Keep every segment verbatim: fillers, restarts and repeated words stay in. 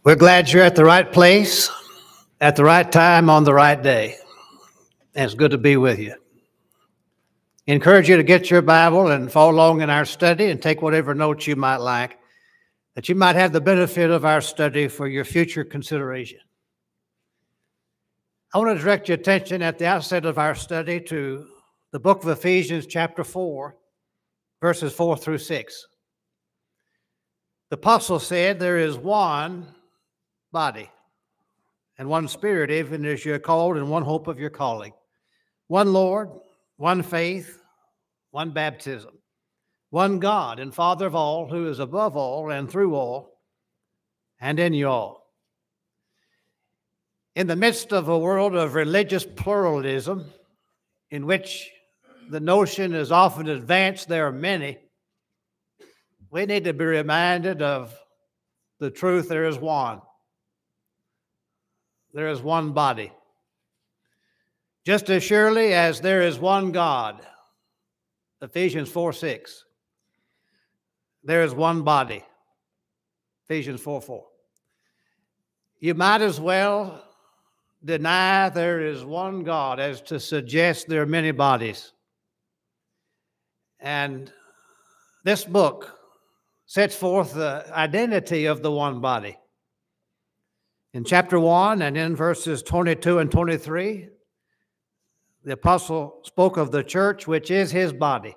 We're glad you're at the right place, at the right time, on the right day. And it's good to be with you. Encourage you to get your Bible and follow along in our study and take whatever notes you might like, that you might have the benefit of our study for your future consideration. I want to direct your attention at the outset of our study to the book of Ephesians, chapter four, verses four through six. The apostle said, there is one body and one Spirit, even as you're called, and one hope of your calling. One Lord, one faith, one baptism, one God and Father of all, who is above all and through all and in you all. In the midst of a world of religious pluralism, in which the notion is often advanced there are many, we need to be reminded of the truth there is one. There is one body. Just as surely as there is one God, Ephesians four six, there is one body, Ephesians four four. You might as well deny there is one God as to suggest there are many bodies. And this book sets forth the identity of the one body. In chapter one and in verses twenty-two and twenty-three, the apostle spoke of the church, which is his body.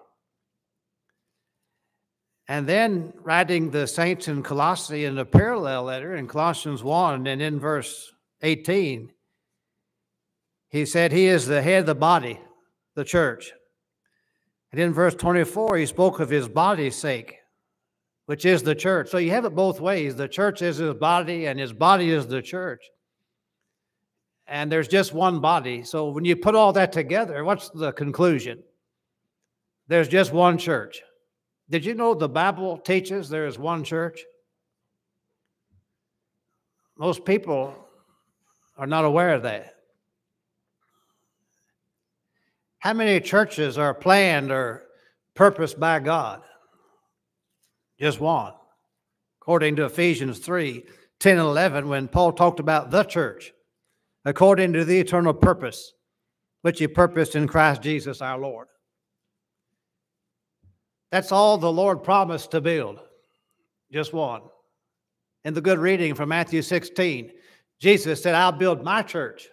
And then writing the saints in Colossae in a parallel letter in Colossians one and in verse eighteen, he said he is the head of the body, the church. And in verse twenty-four, he spoke of his body's sake, which is the church. So you have it both ways. The church is his body, and his body is the church. And there's just one body. So when you put all that together, what's the conclusion? There's just one church. Did you know the Bible teaches there is one church? Most people are not aware of that. How many churches are planned or purposed by God? Just one. According to Ephesians three, ten and eleven, when Paul talked about the church, according to the eternal purpose, which he purposed in Christ Jesus our Lord. That's all the Lord promised to build, just one. In the good reading from Matthew sixteen, Jesus said, I'll build my church.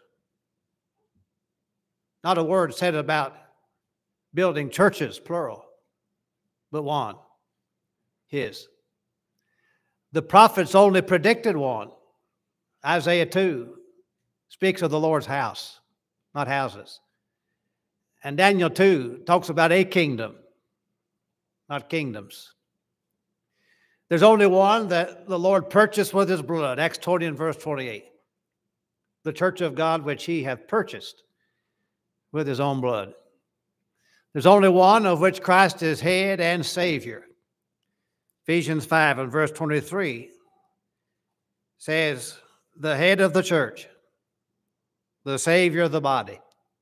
Not a word said about building churches, plural, but one. His. The prophets only predicted one. Isaiah two speaks of the Lord's house, not houses. And Daniel two talks about a kingdom, not kingdoms. There's only one that the Lord purchased with his blood, Acts twenty and verse twenty-eight. The church of God which he hath purchased with his own blood. There's only one of which Christ is head and Savior. Ephesians five and verse twenty-three says, the head of the church, the Savior of the body.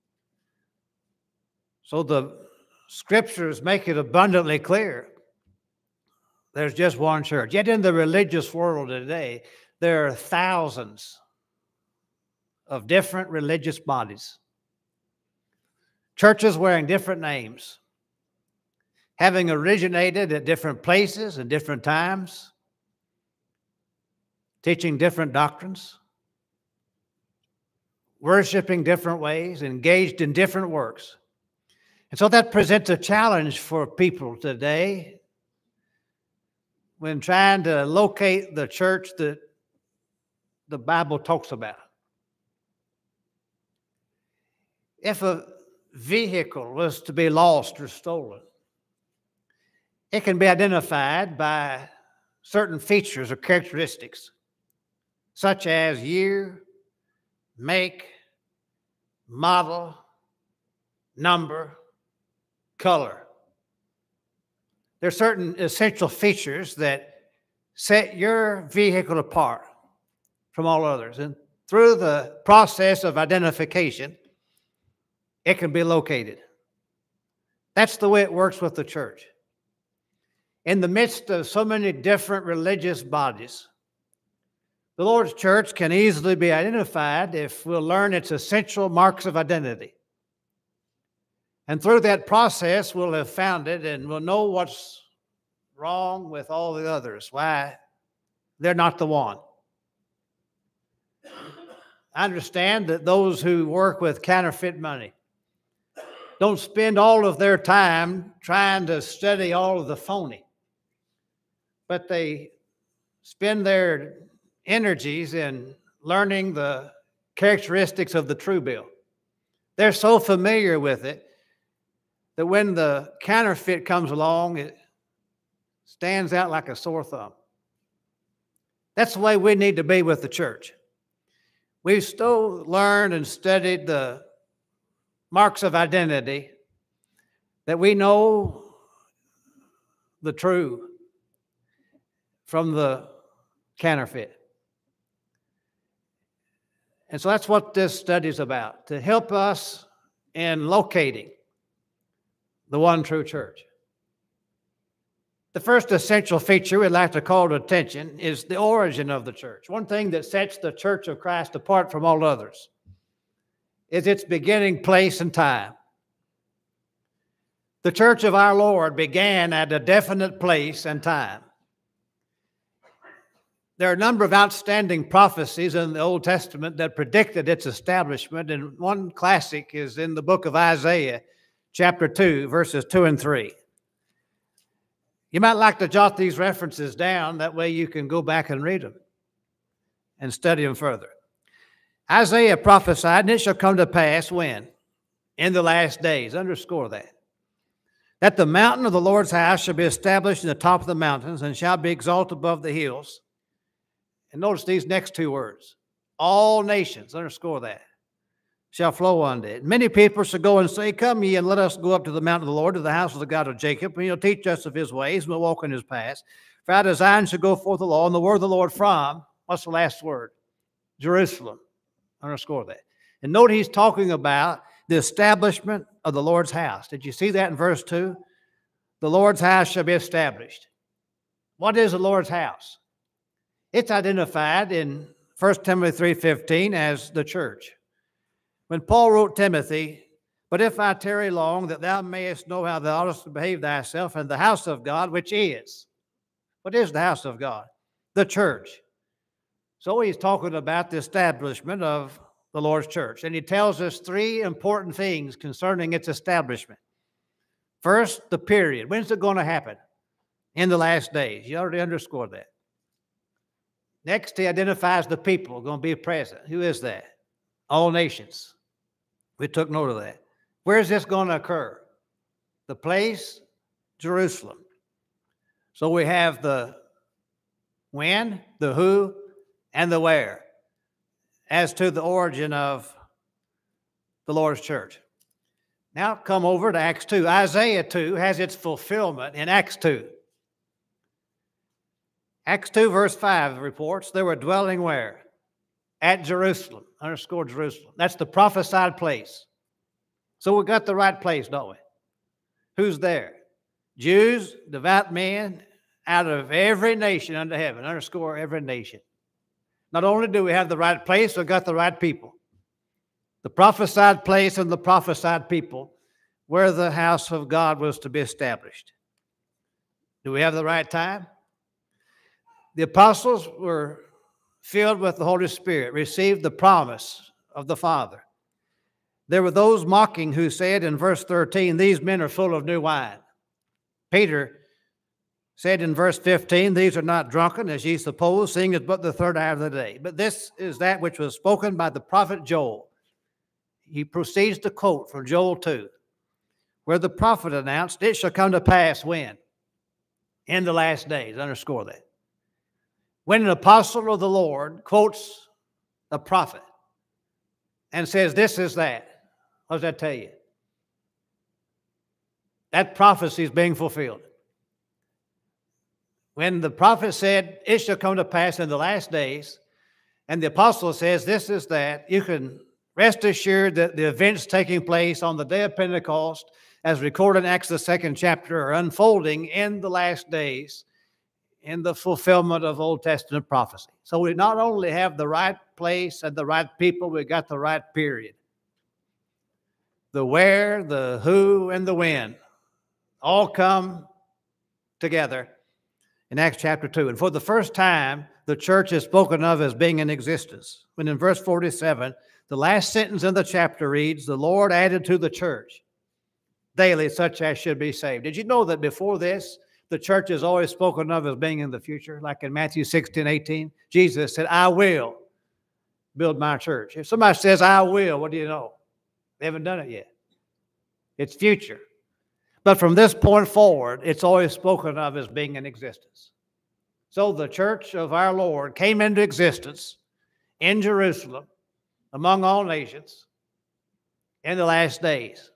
So the scriptures make it abundantly clear there's just one church. Yet in the religious world today, there are thousands of different religious bodies. Churches wearing different names, having originated at different places and different times, teaching different doctrines, worshiping different ways, engaged in different works. And so that presents a challenge for people today when trying to locate the church that the Bible talks about. If a vehicle was to be lost or stolen, it can be identified by certain features or characteristics, such as year, make, model, number, color. There are certain essential features that set your vehicle apart from all others. And through the process of identification, it can be located. That's the way it works with the church. In the midst of so many different religious bodies, The Lord's church can easily be identified if we'll learn its essential marks of identity. And through that process, we'll have found it and we'll know what's wrong with all the others, why they're not the one. I understand that those who work with counterfeit money don't spend all of their time trying to study all of the phony, but they spend their energies in learning the characteristics of the true bill. They're so familiar with it that when the counterfeit comes along, it stands out like a sore thumb. That's the way we need to be with the church. We've still learned and studied the marks of identity that we know the true from the counterfeit. And so that's what this study is about, to help us in locating the one true church. The first essential feature we'd like to call to attention is the origin of the church. One thing that sets the Church of Christ apart from all others is its beginning place and time. The church of our Lord began at a definite place and time. There are a number of outstanding prophecies in the Old Testament that predicted its establishment, and one classic is in the book of Isaiah, chapter two, verses two and three. You might like to jot these references down. That way you can go back and read them and study them further. Isaiah prophesied, and it shall come to pass when? In the last days. Underscore that. That the mountain of the Lord's house shall be established in the top of the mountains and shall be exalted above the hills. And notice these next two words. All nations, underscore that, shall flow unto it. Many people shall go and say, come ye, and let us go up to the mountain of the Lord, to the house of the God of Jacob, and he'll teach us of his ways, and we'll walk in his paths. For out of Zion shall go forth the law, and the word of the Lord from, what's the last word? Jerusalem. Underscore that. And note he's talking about the establishment of the Lord's house. Did you see that in verse two? The Lord's house shall be established. What is the Lord's house? It's identified in First Timothy three fifteen as the church. When Paul wrote Timothy, but if I tarry long, that thou mayest know how thou oughtest to behave thyself in the house of God, which is. What is the house of God? The church. So he's talking about the establishment of the Lord's church. And he tells us three important things concerning its establishment. First, the period. When's it going to happen? In the last days. You already underscored that. Next, he identifies the people going to be present. Who is that? All nations. We took note of that. Where is this going to occur? The place, Jerusalem. So we have the when, the who, and the where as to the origin of the Lord's church. Now come over to Acts two. Isaiah two has its fulfillment in Acts two. Acts two verse five reports they were dwelling where? At Jerusalem. Underscore Jerusalem. That's the prophesied place. So we got the right place, don't we? Who's there? Jews, devout men, out of every nation under heaven. Underscore every nation. Not only do we have the right place, we got the right people. The prophesied place and the prophesied people where the house of God was to be established. Do we have the right time? The apostles were filled with the Holy Spirit, received the promise of the Father. There were those mocking who said in verse thirteen, these men are full of new wine. Peter said in verse fifteen, these are not drunken, as ye suppose, seeing it's but the third hour of the day. But this is that which was spoken by the prophet Joel. He proceeds to quote from Joel two, where the prophet announced, it shall come to pass when? In the last days. Underscore that. When an apostle of the Lord quotes a prophet and says, this is that, what does that tell you? That prophecy is being fulfilled. When the prophet said, it shall come to pass in the last days, and the apostle says, this is that, you can rest assured that the events taking place on the day of Pentecost, as recorded in Acts the second chapter, are unfolding in the last days in the fulfillment of Old Testament prophecy. So we not only have the right place and the right people, we got the right period. The where, the who, and the when all come together in Acts chapter two. And for the first time, the church is spoken of as being in existence. When in verse forty-seven, the last sentence in the chapter reads, "The Lord added to the church daily such as should be saved." Did you know that before this, the church is always spoken of as being in the future? Like in Matthew sixteen, eighteen, Jesus said, "I will build my church." If somebody says, "I will," what do you know? They haven't done it yet. It's future. But from this point forward, it's always spoken of as being in existence. So the church of our Lord came into existence in Jerusalem among all nations in the last days,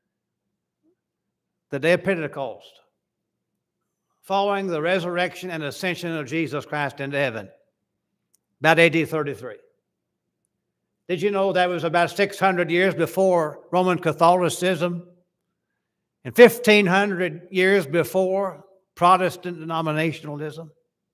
the day of Pentecost, following the resurrection and ascension of Jesus Christ into heaven, about A D thirty-three. Did you know that was about six hundred years before Roman Catholicism and fifteen hundred years before Protestant denominationalism?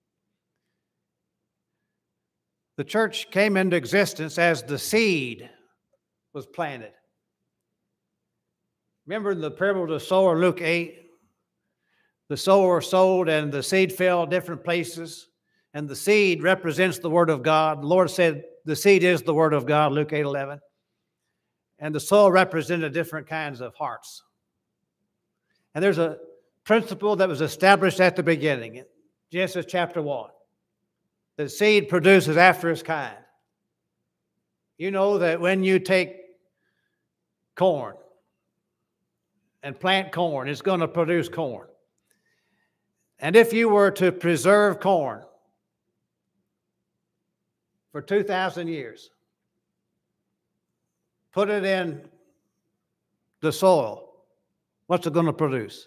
The church came into existence as the seed was planted. Remember in the parable of the sower, Luke eight, the sower sowed and the seed fell different places, and the seed represents the Word of God. The Lord said the seed is the Word of God, Luke eight eleven. And the soil represented different kinds of hearts. And there's a principle that was established at the beginning, in Genesis chapter one. The seed produces after its kind. You know that when you take corn and plant corn, it's going to produce corn. And if you were to preserve corn for two thousand years, put it in the soil, what's it going to produce?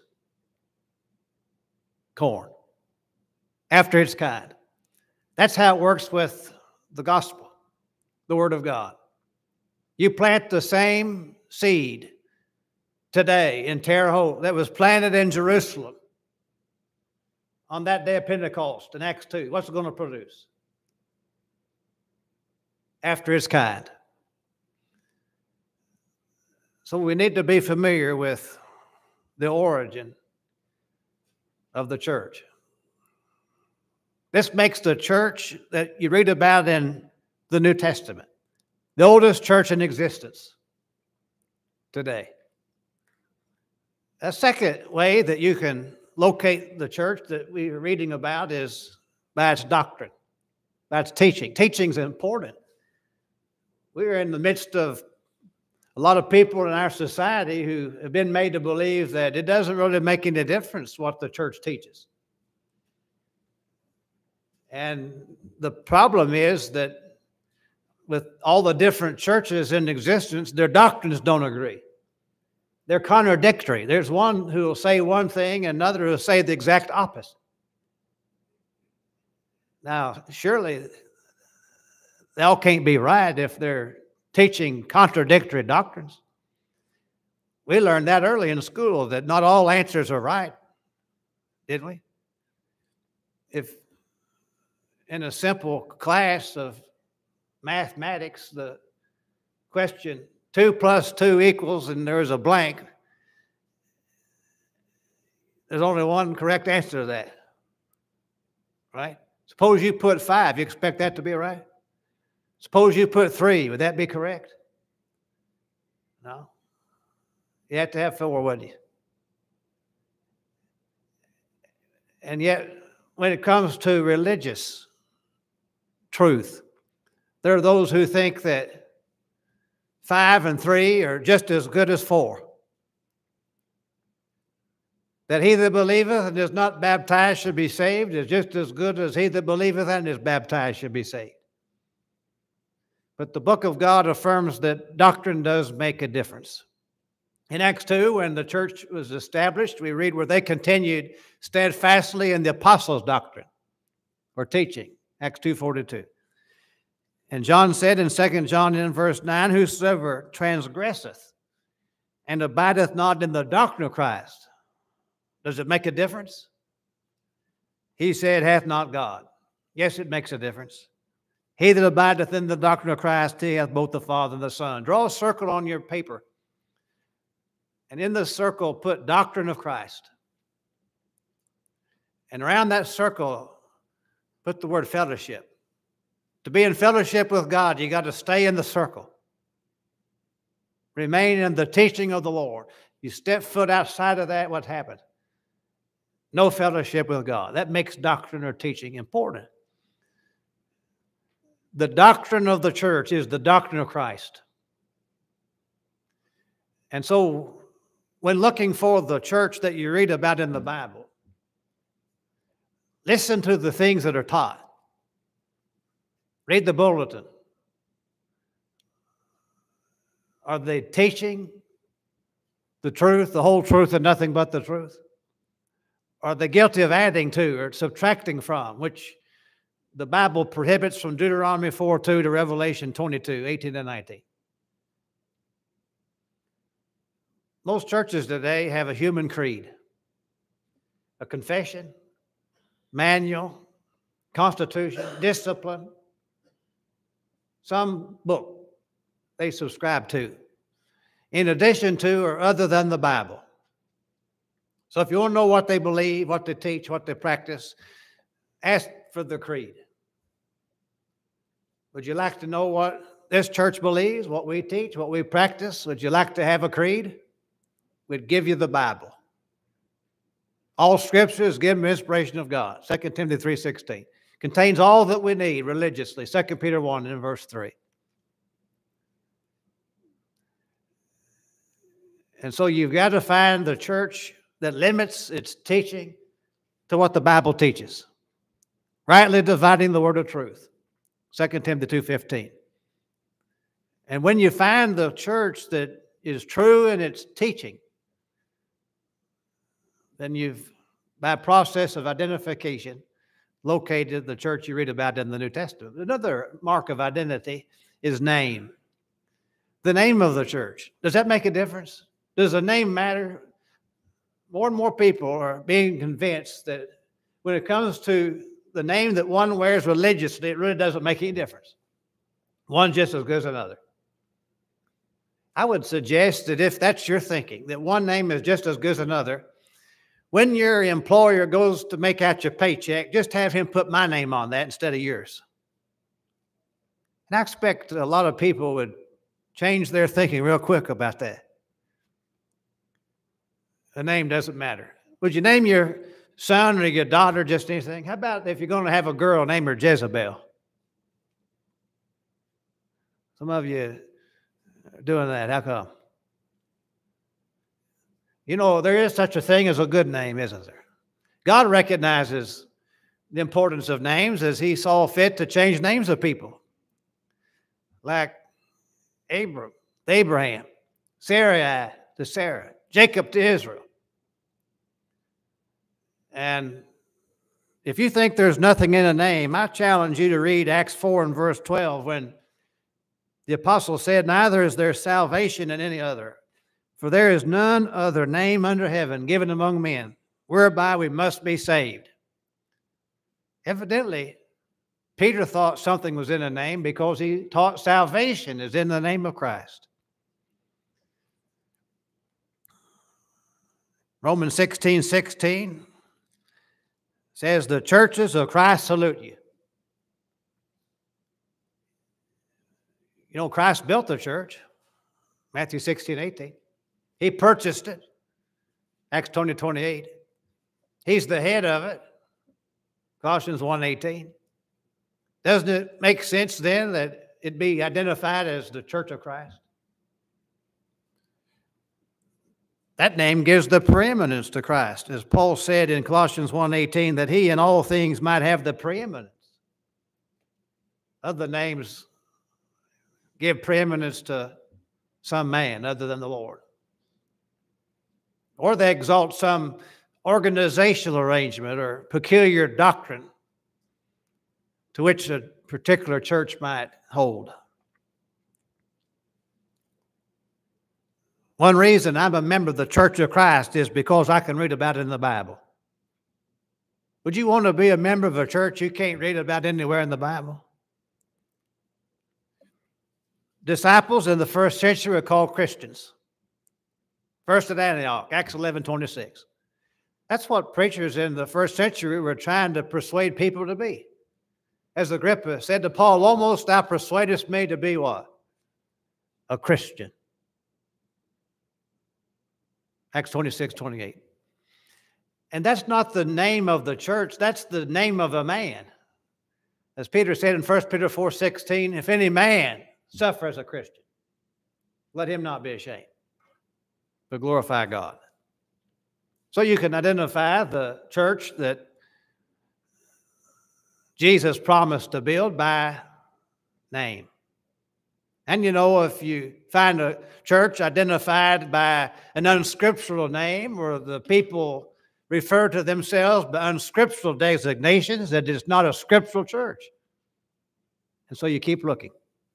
Corn, after its kind. That's how it works with the gospel, the Word of God. You plant the same seed today in Terre Haute that was planted in Jerusalem on that day of Pentecost in Acts two. What's it going to produce? After its kind. So we need to be familiar with the origin of the church. This makes the church that you read about in the New Testament the oldest church in existence today. A second way that you can locate the church that we are reading about is by its doctrine, by its teaching. Teaching is important. We're in the midst of a lot of people in our society who have been made to believe that it doesn't really make any difference what the church teaches. And the problem is that with all the different churches in existence, their doctrines don't agree. They're contradictory. There's one who will say one thing and another who will say the exact opposite. Now, surely they all can't be right if they're teaching contradictory doctrines. We learned that early in school, that not all answers are right, didn't we? If in a simple class of mathematics, the question two plus two equals, and there's a blank, there's only one correct answer to that, right? Suppose you put five, you expect that to be right? Suppose you put three, would that be correct? No. You have to have four, wouldn't you? And yet, when it comes to religious truth, there are those who think that five and three are just as good as four. That he that believeth and is not baptized should be saved is just as good as he that believeth and is baptized should be saved. But the book of God affirms that doctrine does make a difference. In Acts two, when the church was established, we read where they continued steadfastly in the apostles' doctrine or teaching, Acts two forty-two. And John said in Second John in verse nine, whosoever transgresseth and abideth not in the doctrine of Christ, does it make a difference? he said, hath not God. Yes, it makes a difference. He that abideth in the doctrine of Christ, he hath both the Father and the Son. Draw a circle on your paper. And in the circle, put doctrine of Christ. And around that circle, put the word fellowship. To be in fellowship with God, you got to stay in the circle. Remain in the teaching of the Lord. You step foot outside of that, what happened? No fellowship with God. That makes doctrine or teaching important. The doctrine of the church is the doctrine of Christ. And so, when looking for the church that you read about in the Bible, listen to the things that are taught. Read the bulletin. Are they teaching the truth, the whole truth, and nothing but the truth? Are they guilty of adding to or subtracting from, which the Bible prohibits from Deuteronomy four two to Revelation twenty-two, eighteen and nineteen? Most churches today have a human creed, a confession, manual, constitution, discipline, some book they subscribe to, in addition to or other than the Bible. So if you want to know what they believe, what they teach, what they practice, ask for the creed. Would you like to know what this church believes, what we teach, what we practice? Would you like to have a creed? We'd give you the Bible. All Scripture is given by inspiration of God. Second Timothy three sixteen. Contains all that we need religiously. Second Peter one and verse three. And so you've got to find the church that limits its teaching to what the Bible teaches. Rightly dividing the word of truth. Second Timothy two fifteen. And when you find the church that is true in its teaching, then you've, by process of identification, located the church you read about in the New Testament. Another mark of identity is name. The name of the church. Does that make a difference? Does the name matter? More and more people are being convinced that when it comes to the name that one wears religiously, it really doesn't make any difference. One's just as good as another. I would suggest that if that's your thinking, that one name is just as good as another, when your employer goes to make out your paycheck, just have him put my name on that instead of yours. And I expect a lot of people would change their thinking real quick about that. The name doesn't matter. Would you name your son or your daughter just anything? How about if you're going to have a girl, name her Jezebel? Some of you are doing that. How come? You know, there is such a thing as a good name, isn't there? God recognizes the importance of names as he saw fit to change names of people. Like Abram to Abraham, Sarai to Sarah, Jacob to Israel. And if you think there's nothing in a name, I challenge you to read Acts four and verse twelve when the apostle said, neither is there salvation in any other, for there is none other name under heaven given among men, whereby we must be saved. Evidently, Peter thought something was in a name because he taught salvation is in the name of Christ. Romans sixteen sixteen says, the churches of Christ salute you. You know, Christ built the church. Matthew sixteen eighteen. He purchased it. Acts twenty twenty-eight. He's the head of it. Colossians one eighteen. Doesn't it make sense then that it be identified as the church of Christ? That name gives the preeminence to Christ, as Paul said in Colossians one eighteen, that he in all things might have the preeminence. Other names give preeminence to some man other than the Lord. Or they exalt some organizational arrangement or peculiar doctrine to which a particular church might hold. One reason I'm a member of the Church of Christ is because I can read about it in the Bible. Would you want to be a member of a church you can't read about anywhere in the Bible? Disciples in the first century were called Christians. First at Antioch, Acts eleven twenty-six. That's what preachers in the first century were trying to persuade people to be. As Agrippa said to Paul, almost thou persuadest me to be what? A Christian. Acts twenty-six twenty-eight. And that's not the name of the church, that's the name of a man. As Peter said in First Peter four sixteen, if any man suffer as a Christian, let him not be ashamed, but glorify God. So you can identify the church that Jesus promised to build by name. And you know, if you find a church identified by an unscriptural name, or the people refer to themselves by unscriptural designations, that is not a scriptural church. And so you keep looking.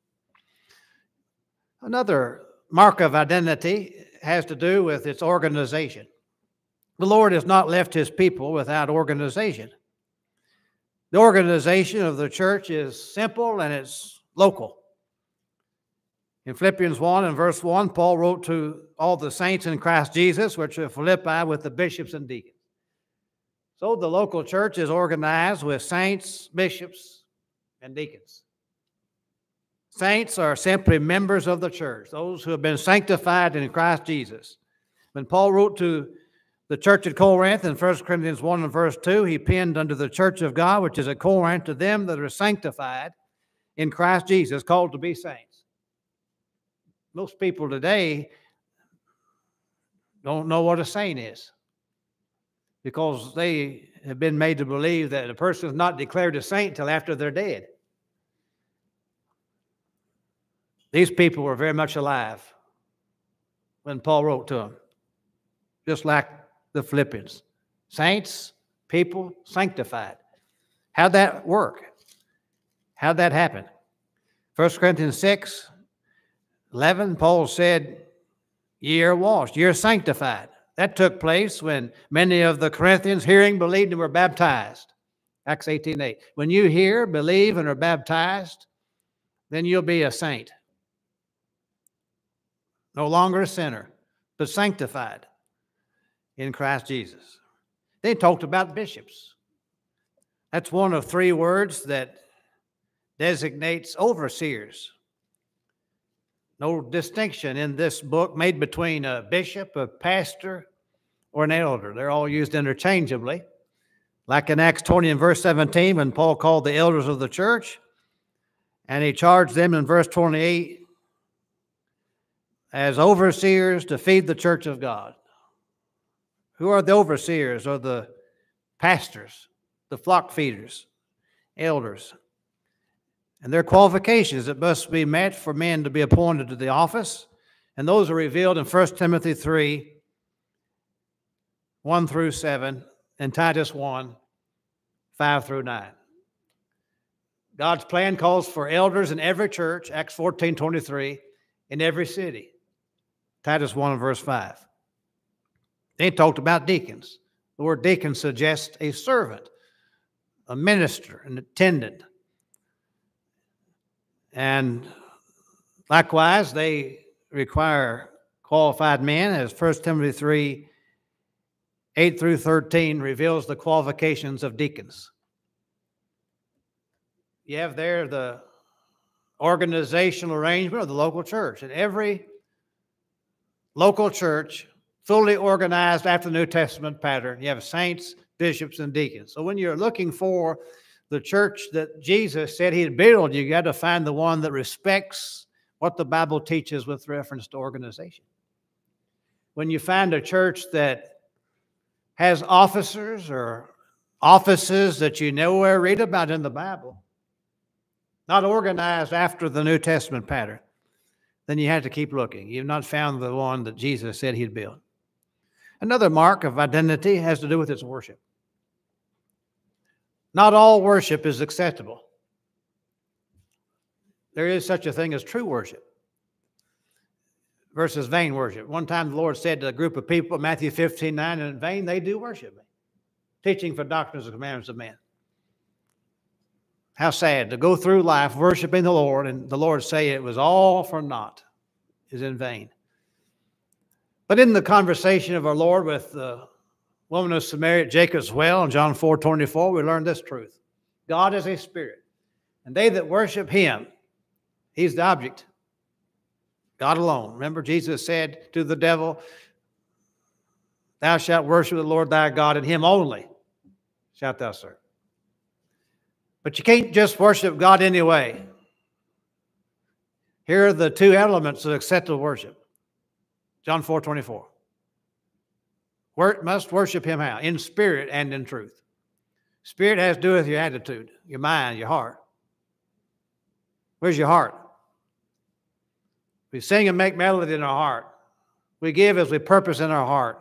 Another mark of identity has to do with its organization. The Lord has not left his people without organization. The organization of the church is simple and it's local. In Philippians one and verse one, Paul wrote to all the saints in Christ Jesus, which are Philippi, with the bishops and deacons. So the local church is organized with saints, bishops, and deacons. Saints are simply members of the church, those who have been sanctified in Christ Jesus. When Paul wrote to the church at Corinth in First Corinthians one and verse two, he penned unto the church of God, which is at Corinth, to them that are sanctified in Christ Jesus, called to be saints. Most people today don't know what a saint is, because they have been made to believe that a person is not declared a saint until after they're dead. These people were very much alive when Paul wrote to them, just like the Philippians. Saints, people, sanctified. How'd that work? How'd that happen? First Corinthians six eleven, Paul said, ye are washed, ye are sanctified. That took place when many of the Corinthians, hearing, believed, and were baptized. Acts eighteen eight. When you hear, believe, and are baptized, then you'll be a saint. No longer a sinner, but sanctified in Christ Jesus. They talked about bishops. That's one of three words that designates overseers. No distinction in this book made between a bishop, a pastor, or an elder. They're all used interchangeably. Like in Acts twenty and verse seventeen, when Paul called the elders of the church, and he charged them in verse twenty-eight as overseers to feed the church of God. Who are the overseers or the pastors, the flock feeders, elders? And there are qualifications that must be met for men to be appointed to the office. And those are revealed in First Timothy three, one through seven, and Titus one, five through nine. God's plan calls for elders in every church, Acts fourteen twenty-three, in every city. Titus one and verse five. They talked about deacons. The word deacon suggests a servant, a minister, an attendant. And likewise, they require qualified men, as First Timothy three, eight through thirteen reveals the qualifications of deacons. You have there the organizational arrangement of the local church. And every local church, fully organized after the New Testament pattern, you have saints, bishops, and deacons. So when you're looking for the church that Jesus said he'd build, you got to find the one that respects what the Bible teaches with reference to organization. When you find a church that has officers or offices that you nowhere read about in the Bible, not organized after the New Testament pattern, then you have to keep looking. You've not found the one that Jesus said he'd build. Another mark of identity has to do with its worship. Not all worship is acceptable. There is such a thing as true worship versus vain worship. One time the Lord said to a group of people, Matthew fifteen nine, in vain they do worship me. teaching for doctrines and commandments of men. How sad to go through life worshiping the Lord and the Lord say it was all for naught, is in vain. But in the conversation of our Lord with the woman of Samaria at Jacob's well in John four twenty-four, we learn this truth. God is a spirit, and they that worship him, he's the object. God alone. Remember, Jesus said to the devil, thou shalt worship the Lord thy God, and him only shalt thou serve. But you can't just worship God anyway. Here are the two elements of acceptable worship. John four twenty-four. Must worship him how? In spirit and in truth. Spirit has to do with your attitude, your mind, your heart. Where's your heart? We sing and make melody in our heart. We give as we purpose in our heart.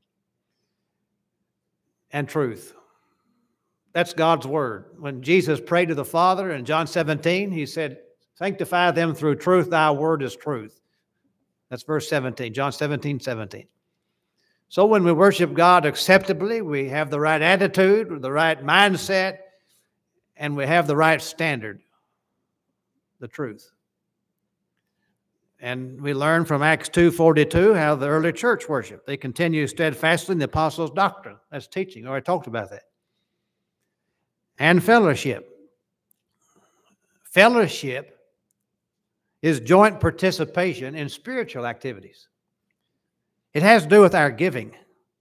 And truth. That's God's word. When Jesus prayed to the Father in John seventeen, he said, sanctify them through truth, thy word is truth. That's verse seventeen, John seventeen, seventeen. So when we worship God acceptably, we have the right attitude, the right mindset, and we have the right standard, the truth. And we learn from Acts two forty-two how the early church worshiped. They continue steadfastly in the apostles' doctrine. That's teaching. I already talked about that. And fellowship. Fellowship is joint participation in spiritual activities. It has to do with our giving.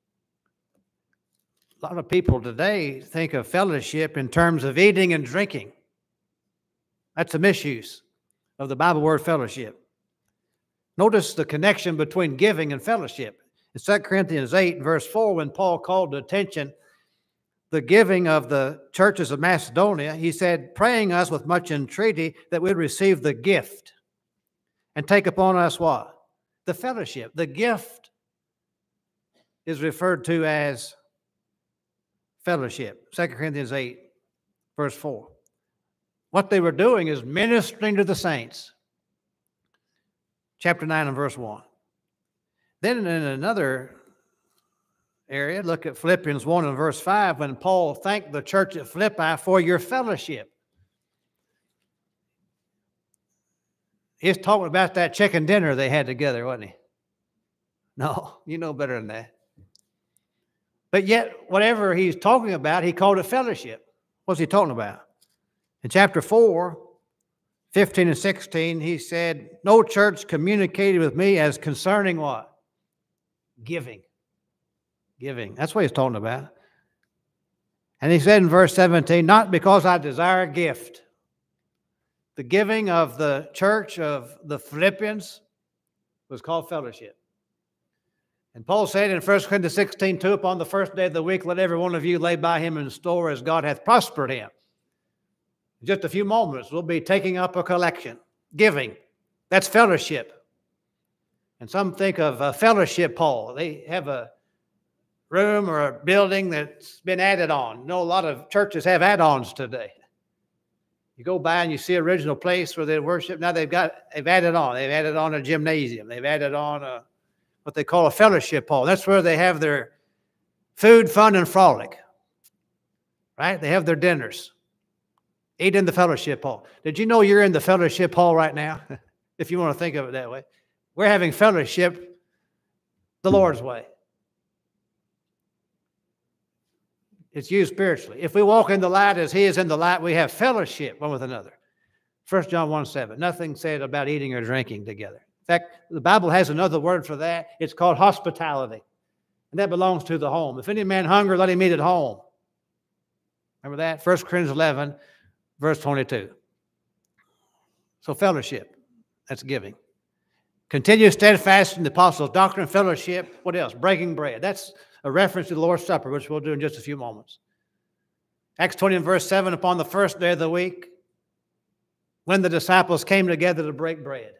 A lot of people today think of fellowship in terms of eating and drinking. That's a misuse of the Bible word fellowship. Notice the connection between giving and fellowship. In Second Corinthians eight, verse four, when Paul called to attention the giving of the churches of Macedonia, he said, praying us with much entreaty that we'd receive the gift and take upon us what? The fellowship. The gift is referred to as fellowship. Second Corinthians eight, verse four. What they were doing is ministering to the saints. Chapter nine and verse one. Then in another area, look at Philippians one and verse five, when Paul thanked the church at Philippi for your fellowship. He's talking about that chicken dinner they had together, wasn't he? No, you know better than that. But yet, whatever he's talking about, he called it fellowship. What's he talking about? In chapter four, fifteen and sixteen, he said, no church communicated with me as concerning what? Giving. Giving. That's what he's talking about. And he said in verse seventeen, not because I desire a gift. The giving of the church of the Philippians was called fellowship. And Paul said in First Corinthians sixteen, two, upon the first day of the week, let every one of you lay by him in store as God hath prospered him. In just a few moments, we'll be taking up a collection. Giving. That's fellowship. And some think of a fellowship hall. They have a room or a building that's been added on. You know, a lot of churches have add-ons today. You go by and you see original place where they worship. Now they've got, they've added on. They've added on a gymnasium. They've added on a, what they call a fellowship hall. That's where they have their food, fun, and frolic. Right? They have their dinners. Eat in the fellowship hall. Did you know you're in the fellowship hall right now? If you want to think of it that way. We're having fellowship the Lord's way. It's used spiritually. If we walk in the light as he is in the light, we have fellowship one with another. First John one seven. Nothing said about eating or drinking together. In fact, the Bible has another word for that. It's called hospitality. And that belongs to the home. If any man hunger, let him eat at home. Remember that? First Corinthians eleven, verse twenty-two. So fellowship, that's giving. Continue steadfast in the apostles' doctrine, fellowship. What else? Breaking bread. That's a reference to the Lord's Supper, which we'll do in just a few moments. Acts twenty and verse seven, upon the first day of the week, when the disciples came together to break bread.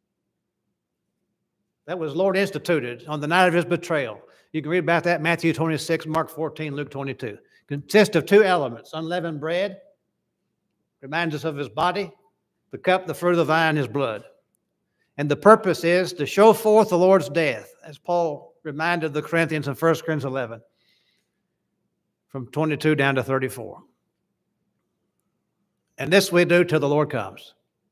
That was Lord instituted on the night of his betrayal. You can read about that in Matthew twenty-six, Mark fourteen, Luke twenty-two. Consists of two elements. Unleavened bread reminds us of his body. The cup, the fruit of the vine, his blood. And the purpose is to show forth the Lord's death, as Paul reminded the Corinthians in First Corinthians eleven. from twenty-two down to thirty-four. And this we do till the Lord comes.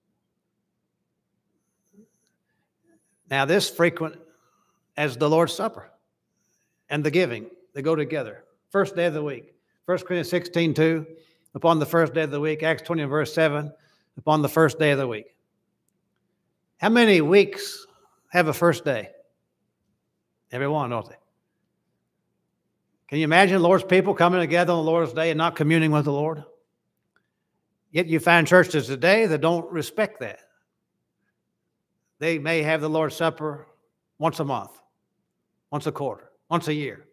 Now, this frequent as the Lord's Supper and the giving, they go together. First day of the week. First Corinthians sixteen two, upon the first day of the week. Acts twenty, verse seven, upon the first day of the week. How many weeks have a first day? Every one, don't they? Can you imagine the Lord's people coming together on the Lord's day and not communing with the Lord? Yet you find churches today that don't respect that. They may have the Lord's Supper once a month, once a quarter, once a year.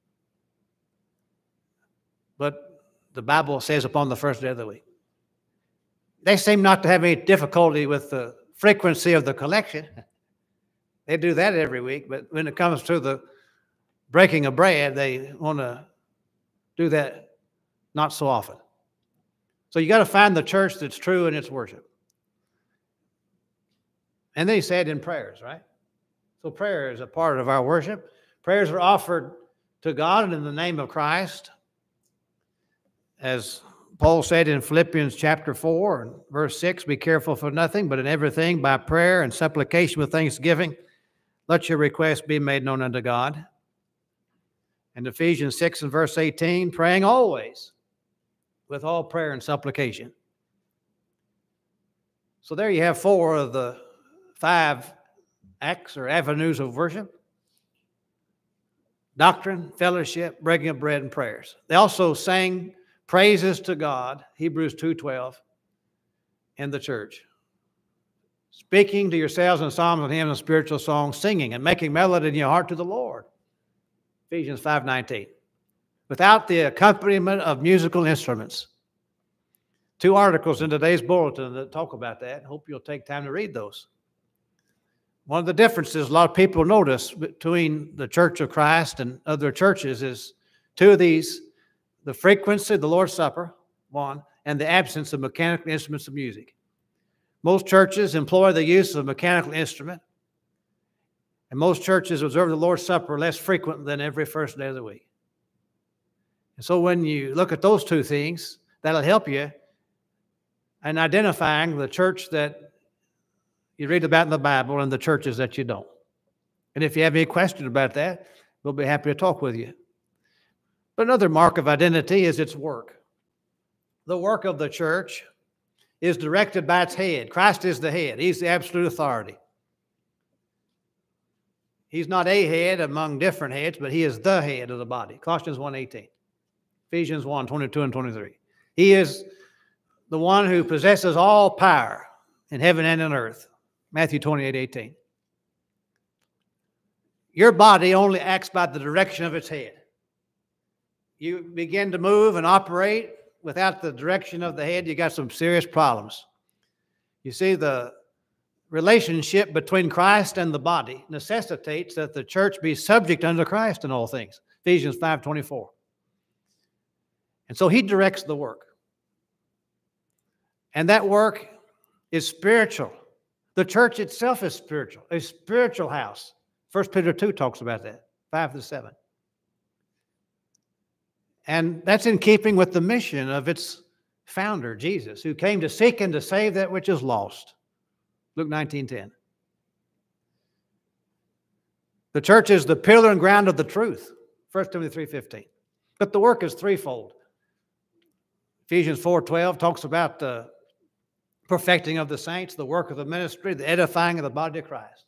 But the Bible says upon the first day of the week. They seem not to have any difficulty with the frequency of the collection. They do that every week, but when it comes to the breaking of bread, they want to do that not so often. So you got to find the church that's true in its worship. And then he said in prayers, right? So prayer is a part of our worship. Prayers are offered to God in the name of Christ. As Paul said in Philippians chapter four and verse six, be careful for nothing, but in everything by prayer and supplication with thanksgiving, let your requests be made known unto God. And Ephesians six and verse eighteen, praying always with all prayer and supplication. So there you have four of the five acts or avenues of worship: doctrine, fellowship, breaking of bread, and prayers. They also sang praises to God, Hebrews two twelve, in the church. Speaking to yourselves in psalms and hymns and spiritual songs, singing and making melody in your heart to the Lord, Ephesians five nineteen. Without the accompaniment of musical instruments. Two articles in today's bulletin that talk about that. I hope you'll take time to read those. One of the differences a lot of people notice between the Church of Christ and other churches is two of these: the frequency of the Lord's Supper, one, and the absence of mechanical instruments of music. Most churches employ the use of a mechanical instrument, and most churches observe the Lord's Supper less frequent than every first day of the week. And so when you look at those two things, that'll help you in identifying the church that you read about in the Bible and the churches that you don't. And if you have any questions about that, we'll be happy to talk with you. But another mark of identity is its work. The work of the church is directed by its head. Christ is the head. He's the absolute authority. He's not a head among different heads, but he is the head of the body. Colossians one eighteen. Ephesians one twenty-two and twenty-three. He is the one who possesses all power in heaven and on earth. Matthew twenty-eight eighteen. Your body only acts by the direction of its head. You begin to move and operate without the direction of the head, you got some serious problems. You see, the relationship between Christ and the body necessitates that the church be subject unto Christ in all things. Ephesians five twenty-four. And so he directs the work. And that work is spiritual. The church itself is spiritual, a spiritual house. First Peter two talks about that, five to seven. And that's in keeping with the mission of its founder, Jesus, who came to seek and to save that which is lost. Luke nineteen ten. The church is the pillar and ground of the truth. First Timothy three fifteen. But the work is threefold. Ephesians four twelve talks about the perfecting of the saints, the work of the ministry, the edifying of the body of Christ.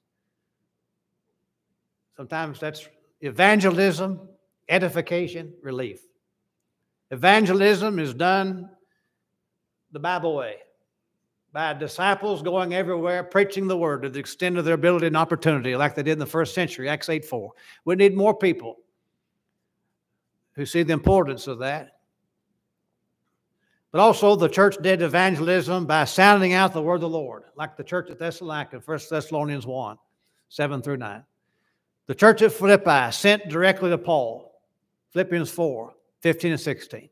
Sometimes that's evangelism, edification, relief. Evangelism is done the Bible way, by disciples going everywhere, preaching the word to the extent of their ability and opportunity, like they did in the first century, Acts eight four. We need more people who see the importance of that. But also the church did evangelism by sounding out the word of the Lord, like the church at Thessalonica, First Thessalonians one, seven through nine. The church at Philippi sent directly to Paul, Philippians four, fifteen and sixteen.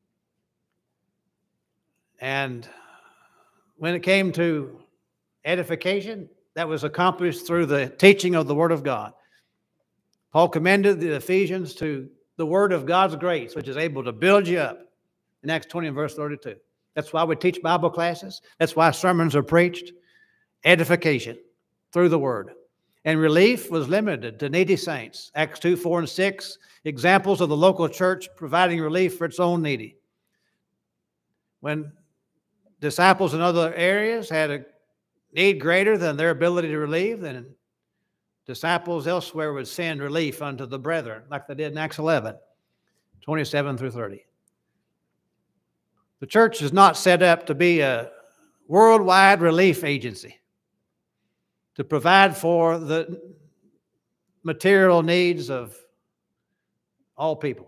And when it came to edification, that was accomplished through the teaching of the Word of God. Paul commended the Ephesians to the word of God's grace, which is able to build you up. In Acts twenty and verse thirty-two. That's why we teach Bible classes. That's why sermons are preached. Edification through the word. And relief was limited to needy saints. Acts two, four, and six, examples of the local church providing relief for its own needy. When disciples in other areas had a need greater than their ability to relieve, then disciples elsewhere would send relief unto the brethren, like they did in Acts eleven, twenty-seven through thirty. The church is not set up to be a worldwide relief agency, to provide for the material needs of all people.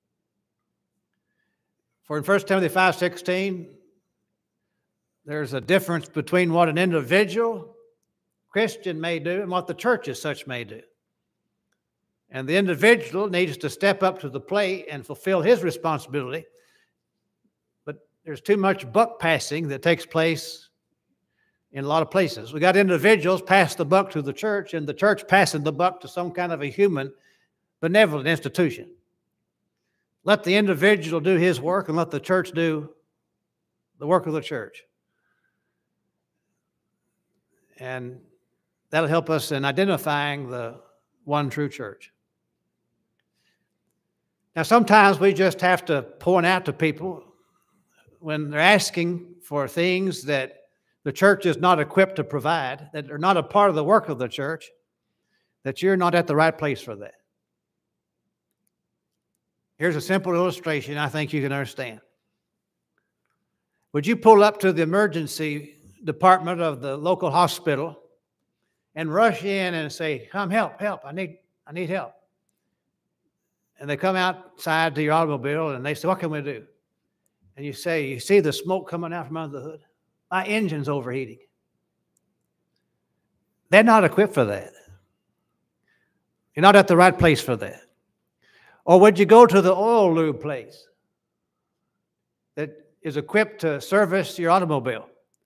For in First Timothy five sixteen, there's a difference between what an individual Christian may do and what the church as such may do. And the individual needs to step up to the plate and fulfill his responsibility. But there's too much buck passing that takes place in a lot of places. We got individuals pass the buck to the church, and the church passing the buck to some kind of a human benevolent institution. Let the individual do his work and let the church do the work of the church. And that'll help us in identifying the one true church. Now, sometimes we just have to point out to people when they're asking for things that the church is not equipped to provide, that are not a part of the work of the church, that you're not at the right place for that. Here's a simple illustration I think you can understand. Would you pull up to the emergency department of the local hospital and rush in and say, come help, help, I need, I need help. And they come outside to your automobile and they say, what can we do? And you say, you see the smoke coming out from under the hood? My engine's overheating. They're not equipped for that. You're not at the right place for that. Or would you go to the oil lube place that is equipped to service your automobile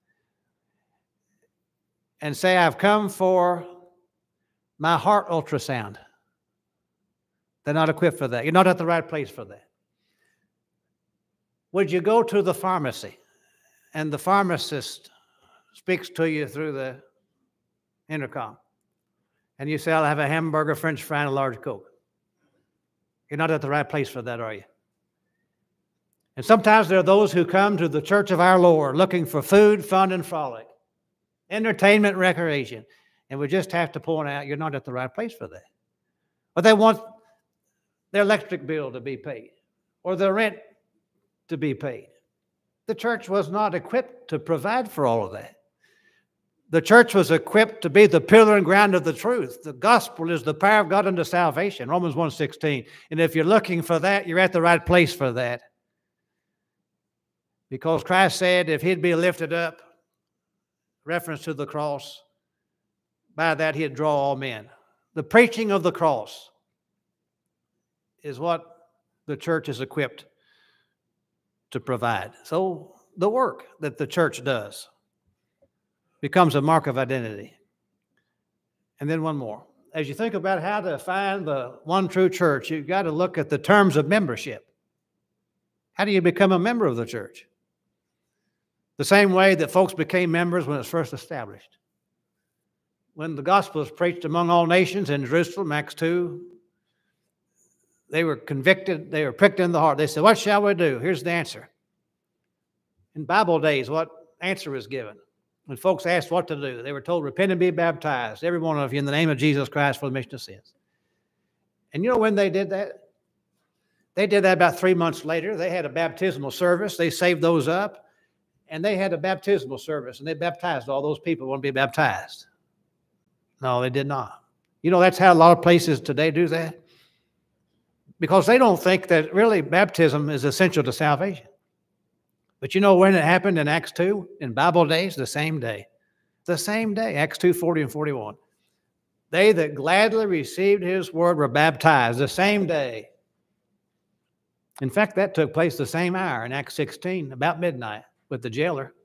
and say, I've come for my heart ultrasound? They're not equipped for that. You're not at the right place for that. Would you go to the pharmacy and the pharmacist speaks to you through the intercom and you say, I'll have a hamburger, French fry, and a large Coke? You're not at the right place for that, are you? And sometimes there are those who come to the church of our Lord looking for food, fun, and frolic, entertainment, recreation. And we just have to point out you're not at the right place for that. But they want their electric bill to be paid or their rent to be paid. The church was not equipped to provide for all of that. The church was equipped to be the pillar and ground of the truth. The gospel is the power of God unto salvation, Romans one sixteen. And if you're looking for that, you're at the right place for that. Because Christ said if he'd be lifted up, reference to the cross, by that he'd draw all men. The preaching of the cross is what the church is equipped to provide. So the work that the church does becomes a mark of identity. And then one more. As you think about how to find the one true church, you've got to look at the terms of membership. How do you become a member of the church? The same way that folks became members when it was first established. When the gospel was preached among all nations in Jerusalem, Acts two, they were convicted, they were pricked in the heart. They said, what shall we do? Here's the answer. In Bible days, what answer was given? When folks asked what to do, they were told, repent and be baptized, every one of you, in the name of Jesus Christ for the remission of sins. And you know when they did that? They did that about three months later. They had a baptismal service. They saved those up, and they had a baptismal service, and they baptized all those people who want to be baptized. No, they did not. You know, that's how a lot of places today do that. Because they don't think that really baptism is essential to salvation. But you know when it happened in Acts two? In Bible days, the same day. The same day, Acts two, forty and forty-one. They that gladly received his word were baptized the same day. In fact, that took place the same hour in Acts sixteen, about midnight, with the jailer.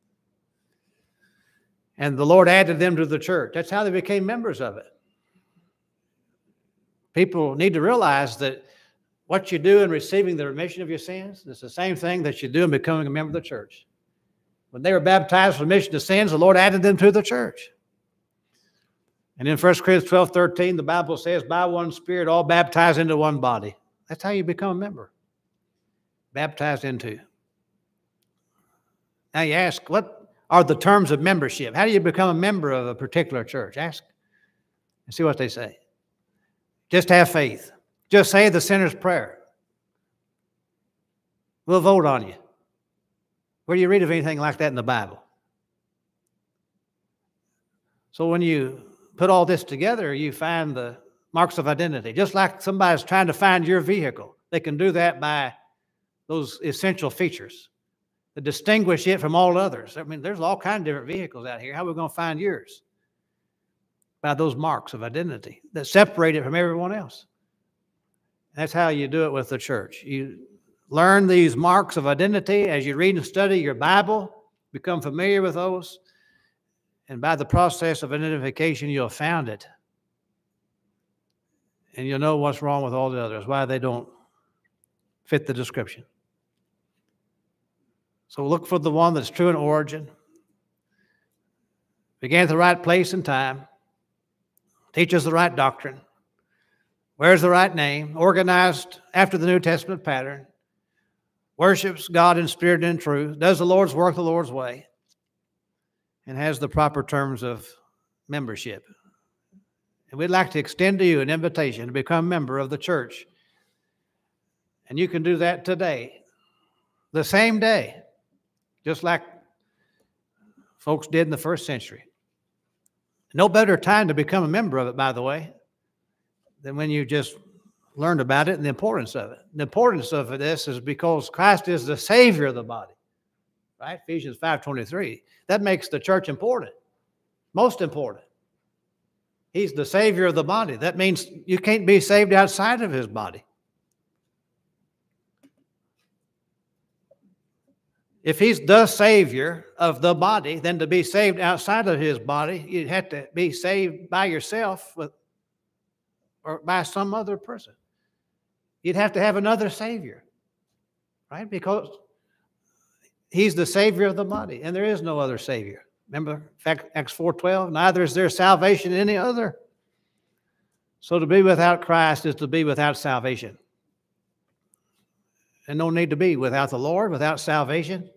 And the Lord added them to the church. That's how they became members of it. People need to realize that what you do in receiving the remission of your sins, it's the same thing that you do in becoming a member of the church. When they were baptized for remission of sins, the Lord added them to the church. And in First Corinthians twelve thirteen, the Bible says, by one Spirit, all baptized into one body. That's how you become a member. Baptized into. Now you ask, what are the terms of membership? How do you become a member of a particular church? Ask and see what they say. Just have faith. Just say the sinner's prayer. We'll vote on you. Where do you read of anything like that in the Bible? So when you put all this together, you find the marks of identity. Just like somebody's trying to find your vehicle, they can do that by those essential features that distinguish it from all others. I mean, there's all kinds of different vehicles out here. How are we going to find yours? By those marks of identity that separate it from everyone else. That's how you do it with the church. You learn these marks of identity as you read and study your Bible, become familiar with those, and by the process of identification, you'll find it. And you'll know what's wrong with all the others, why they don't fit the description. So look for the one that's true in origin, began at the right place and time, teaches the right doctrine, wears the right name, organized after the New Testament pattern, worships God in spirit and in truth, does the Lord's work the Lord's way, and has the proper terms of membership. And we'd like to extend to you an invitation to become a member of the church. And you can do that today, the same day, just like folks did in the first century. No better time to become a member of it, by the way, than when you just learned about it and the importance of it. The importance of this is because Christ is the Savior of the body, right? Ephesians five twenty-three. That makes the church important, most important. He's the Savior of the body. That means you can't be saved outside of his body. If he's the Savior of the body, then to be saved outside of his body, you'd have to be saved by yourself with, or by some other person. You'd have to have another Savior, right? Because he's the Savior of the body, and there is no other Savior. Remember Acts four twelve? Neither is there salvation in any other. So to be without Christ is to be without salvation. And no need to be without the Lord, without salvation,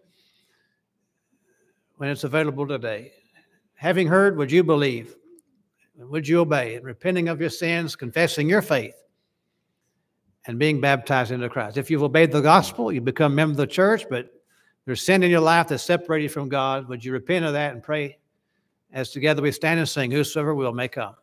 when it's available today. Having heard, would you believe? Would you obey? And repenting of your sins, confessing your faith, and being baptized into Christ. If you've obeyed the gospel, you become a member of the church, but there's sin in your life that's separated you from God. Would you repent of that and pray as together we stand and sing, whosoever will may come?